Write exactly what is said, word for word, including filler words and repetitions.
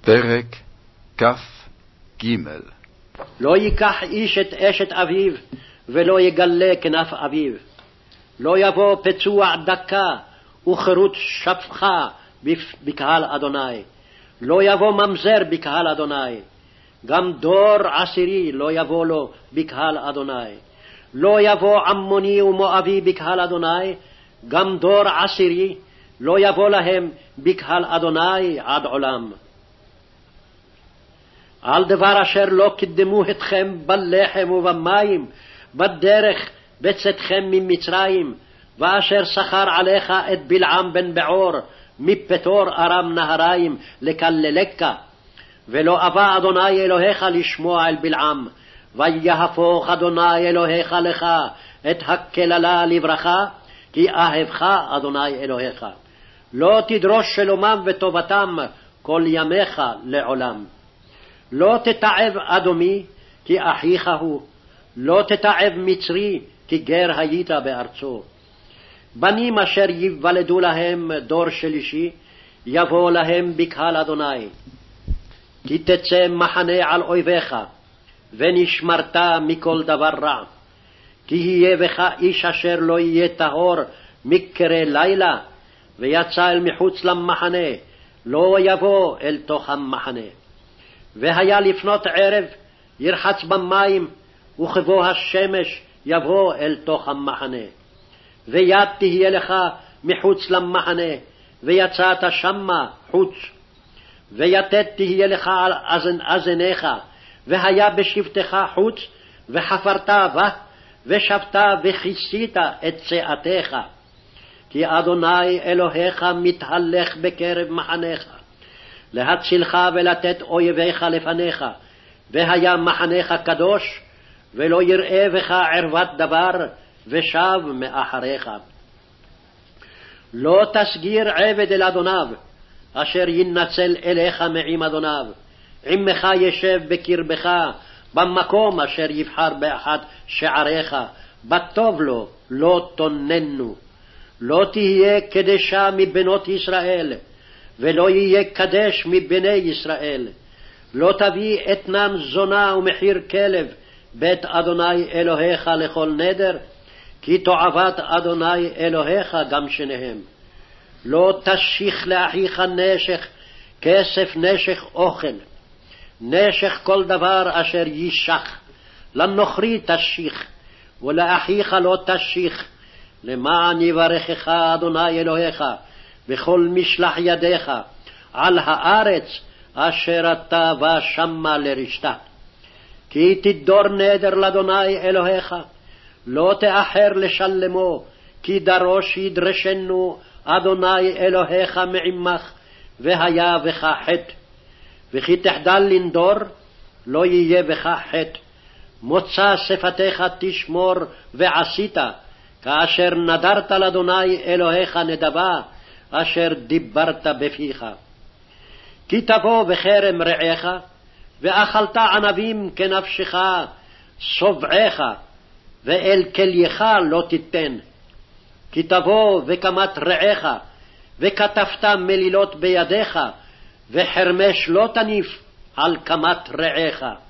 פרק כ"ג. לא ייקח איש את אשת אביו, ולא יגלה כנף אביו. לא יבוא פצוע דקה, וחירות שפחה בקהל אדוני. לא יבוא ממזר בקהל אדוני. גם דור עשירי לא יבוא לו בקהל אדוני. לא יבוא עמוני ומואבי בקהל אדוני, גם דור עשירי לא יבוא להם בקהל אדוני עד עולם. על דבר אשר לא קדמו אתכם בלחם ובמים, בדרך בצאתכם ממצרים, ואשר שכר עליך את בלעם בן בעור, מפתור ארם נהריים לקללך, ולא אבא אדוני אלוהיך לשמוע אל בלעם, ויהפוך אדוני אלוהיך לך את הקללה לברכה, כי אהבך אדוני אלוהיך. לא תדרוש שלומם וטובתם כל ימיך לעולם. לא תתעב אדומי, כי אחיך הוא. לא תתעב מצרי, כי גר היית בארצו. בנים אשר ייוולדו להם דור שלישי, יבוא להם בקהל אדוני. כי תצא מחנה על אויביך, ונשמרת מכל דבר רע. כי יהיה בך איש אשר לא יהיה טהור מקרי לילה, ויצא אל מחוץ למחנה, לא יבוא אל תוך המחנה. והיה לפנות ערב, ירחץ במים, וכבוא השמש יבוא אל תוך המחנה. ויד תהיה לך מחוץ למחנה, ויצאת שמה חוץ. ויתד תהיה לך על אזן אזניך, והיה בשבתך חוץ, וחפרת בה, ושבת וכיסית את צאתך. כי אדוני אלוהיך מתהלך בקרב מחניך, להצילך ולתת אויביך לפניך, והיה מחניך קדוש, ולא יראה בך ערוות דבר, ושב מאחריך. לא תסגיר עבד אל אדוניו, אשר ינצל אליך מעם אדוניו. עמך ישב בקרבך, במקום אשר יבחר באחד שעריך, בטוב לו לא תוננו. לא תהיה קדשה מבנות ישראל, ולא יהיה קדש מבני ישראל. לא תביא אתנן זונה ומחיר כלב בית אדוני אלוהיך לכל נדר, כי תועבת אדוני אלוהיך גם שניהם. לא תשיך לאחיך נשך, כסף נשך אוכל, נשך כל דבר אשר יישך. לנוכרי תשיך, ולאחיך לא תשיך, למען יברכך אדוני אלוהיך בכל משלח ידיך על הארץ אשר אתה בא שמה לרשתה. כי תדור נדר לאדוני אלוהיך, לא תאחר לשלמו, כי דרוש ידרשנו אדוני אלוהיך מעמך, והיה בך חטא. וכי תחדל לנדור, לא יהיה בך חטא. מוצא שפתיך תשמור ועשית, כאשר נדרת לאדוני אלוהיך נדבה, אשר דיברת בפיך. כי תבוא בכרם רעך, ואכלת ענבים כנפשך סובעך, ואל כלייך לא תיתן. כי תבוא וקמת רעך, וכתבת מלילות בידיך, וחרמש לא תניף על קמת רעך.